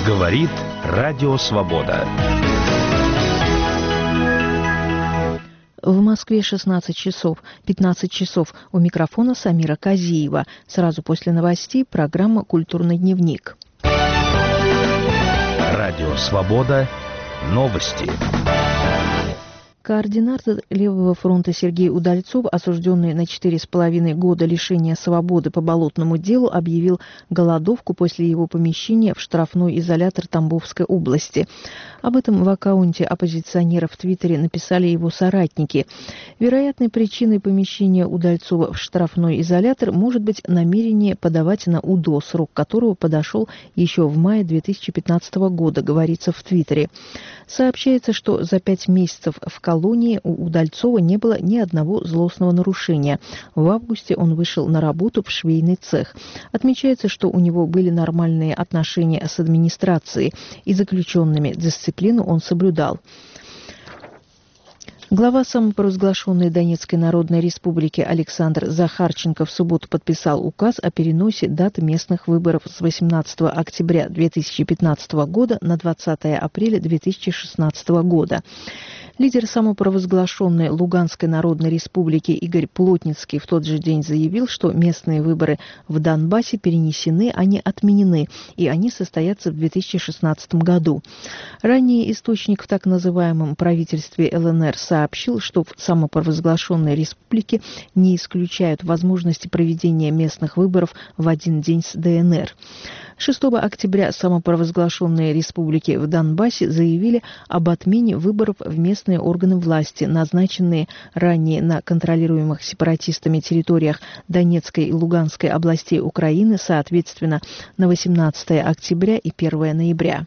Говорит Радио Свобода. В Москве 16 часов, 15 часов. У микрофона Самира Казиева. Сразу после новостей программа «Культурный дневник». Радио Свобода. Новости. Координатор Левого фронта Сергей Удальцов, осужденный на 4,5 года лишения свободы по болотному делу, объявил голодовку после его помещения в штрафной изолятор Тамбовской области. Об этом в аккаунте оппозиционера в Твиттере написали его соратники. Вероятной причиной помещения Удальцова в штрафной изолятор может быть намерение подавать на УДО, срок которого подошел еще в мае 2015 года, говорится в Твиттере. Сообщается, что за 5 месяцев в колонии у Удальцова не было ни одного злостного нарушения. В августе он вышел на работу в швейный цех. Отмечается, что у него были нормальные отношения с администрацией и заключенными. Дисциплину он соблюдал. Глава самопровозглашенной Донецкой Народной Республики Александр Захарченко в субботу подписал указ о переносе даты местных выборов с 18 октября 2015 года на 20 апреля 2016 года. Лидер самопровозглашенной Луганской Народной Республики Игорь Плотницкий в тот же день заявил, что местные выборы в Донбассе перенесены, а не отменены, и они состоятся в 2016 году. Ранее источник в так называемом правительстве ЛНР сообщил, что в самопровозглашенной республике не исключают возможности проведения местных выборов в один день с ДНР. 6 октября самопровозглашенные республики в Донбассе заявили об отмене выборов в местные органы власти, назначенные ранее на контролируемых сепаратистами территориях Донецкой и Луганской областей Украины, соответственно, на 18 октября и 1 ноября.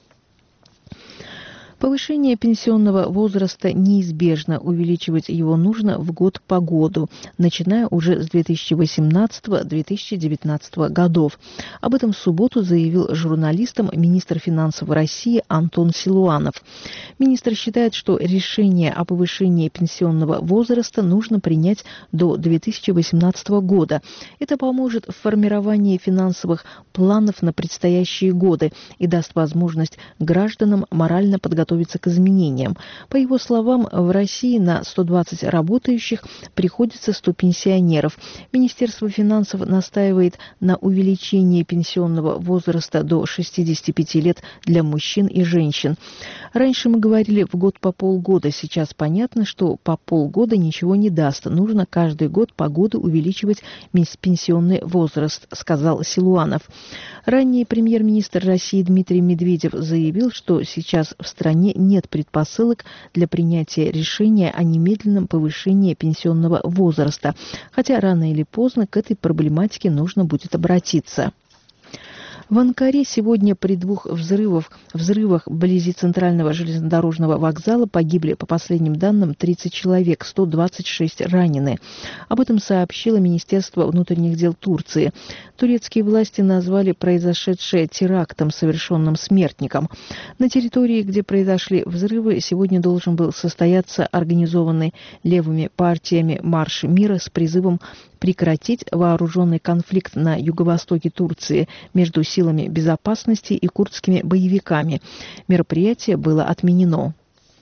Повышение пенсионного возраста неизбежно, увеличивать его нужно в год по году, начиная уже с 2018-2019 годов. Об этом в субботу заявил журналистам министр финансов России Антон Силуанов. Министр считает, что решение о повышении пенсионного возраста нужно принять до 2018 года. Это поможет в формировании финансовых планов на предстоящие годы и даст возможность гражданам морально подготовиться к изменениям. По его словам, в России на 120 работающих приходится 100 пенсионеров. Министерство финансов настаивает на увеличении пенсионного возраста до 65 лет для мужчин и женщин. Раньше мы говорили в год по полгода, сейчас понятно, что по полгода ничего не даст. Нужно каждый год по году увеличивать пенсионный возраст, сказал Силуанов. Ранее премьер-министр России Дмитрий Медведев заявил, что сейчас в стране нет предпосылок для принятия решения о немедленном повышении пенсионного возраста, хотя рано или поздно к этой проблематике нужно будет обратиться. В Анкаре сегодня при 2 взрывах вблизи центрального железнодорожного вокзала погибли, по последним данным, 30 человек, 126 ранены. Об этом сообщило Министерство внутренних дел Турции. Турецкие власти назвали произошедшее терактом, совершенным смертником. На территории, где произошли взрывы, сегодня должен был состояться организованный левыми партиями марш мира с призывом прекратить вооруженный конфликт на юго-востоке Турции между силами безопасности и курдскими боевиками. Мероприятие было отменено.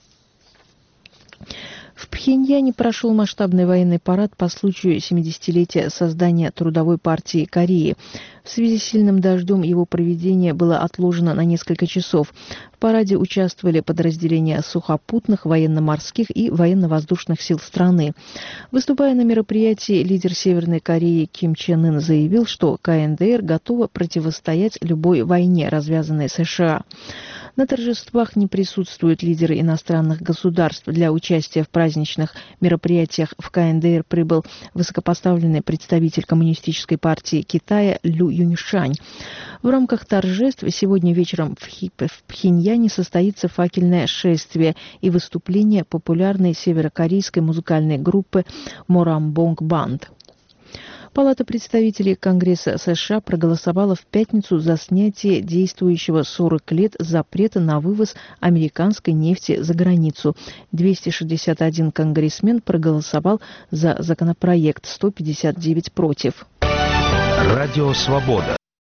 В Пхеньяне прошел масштабный военный парад по случаю 70-летия создания Трудовой партии Кореи. В связи с сильным дождем его проведение было отложено на несколько часов. В параде участвовали подразделения сухопутных, военно-морских и военно-воздушных сил страны. Выступая на мероприятии, лидер Северной Кореи Ким Чен Ын заявил, что КНДР готова противостоять любой войне, развязанной США. На торжествах не присутствуют лидеры иностранных государств. Для участия в праздничных мероприятиях в КНДР прибыл высокопоставленный представитель Коммунистической партии Китая Лю Юньшань. В рамках торжеств сегодня вечером в Пхеньяне состоится факельное шествие и выступление популярной северокорейской музыкальной группы Морамбонг Банд. Палата представителей Конгресса США проголосовала в пятницу за снятие действующего 40 лет запрета на вывоз американской нефти за границу. 261 конгрессмен проголосовал за законопроект, 159 против. Радио Свобода.